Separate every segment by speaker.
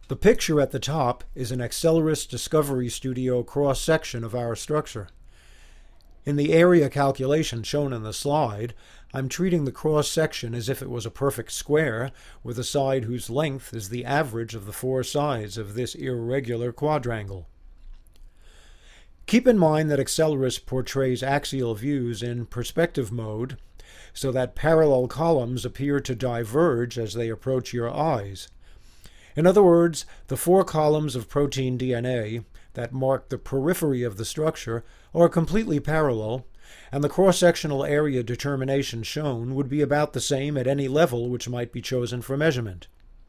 Speaker 1: The picture at the top is an Accelerus Discovery Studio cross-section of our structure. In the area calculation shown in the slide, I'm treating the cross-section as if it was a perfect square, with a side whose length is the average of the four sides of this irregular quadrangle. Keep in mind that Accelerus portrays axial views in perspective mode, so that parallel columns appear to diverge as they approach your eyes. In other words, the four columns of protein DNA that mark the periphery of the structure are completely parallel, and the cross-sectional area determination shown would be about the same at any level which might be chosen for measurement.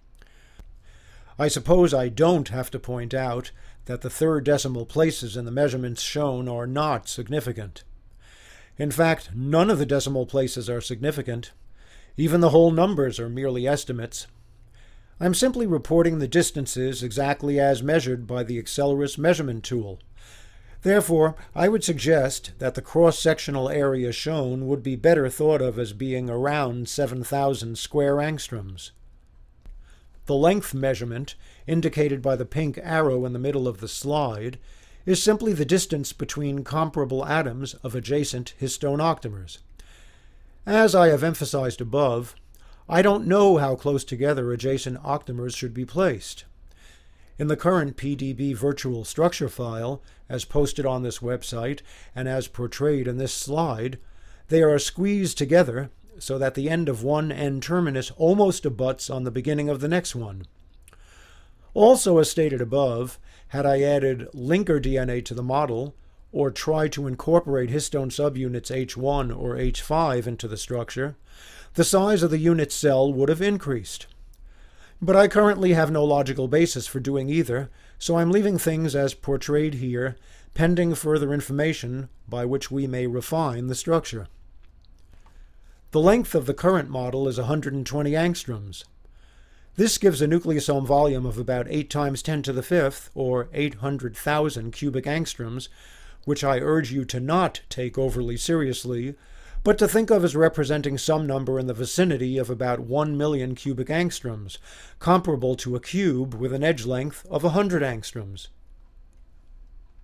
Speaker 1: I suppose I don't have to point out that the third decimal places in the measurements shown are not significant. In fact, none of the decimal places are significant. Even the whole numbers are merely estimates. I'm simply reporting the distances exactly as measured by the Accelerus measurement tool. Therefore, I would suggest that the cross-sectional area shown would be better thought of as being around 7,000 square angstroms. The length measurement, indicated by the pink arrow in the middle of the slide, is simply the distance between comparable atoms of adjacent histone octamers. As I have emphasized above, I don't know how close together adjacent octamers should be placed. In the current PDB virtual structure file, as posted on this website and as portrayed in this slide, they are squeezed together so that the end of one N-terminus almost abuts on the beginning of the next one. Also, as stated above, had I added linker DNA to the model, or tried to incorporate histone subunits H1 or H5 into the structure, the size of the unit cell would have increased. But I currently have no logical basis for doing either, so I'm leaving things as portrayed here, pending further information by which we may refine the structure. The length of the current model is 120 angstroms. This gives a nucleosome volume of about 8 times 10 to the fifth, or 800,000 cubic angstroms, which I urge you to not take overly seriously, but to think of as representing some number in the vicinity of about 1 million cubic angstroms, comparable to a cube with an edge length of 100 angstroms.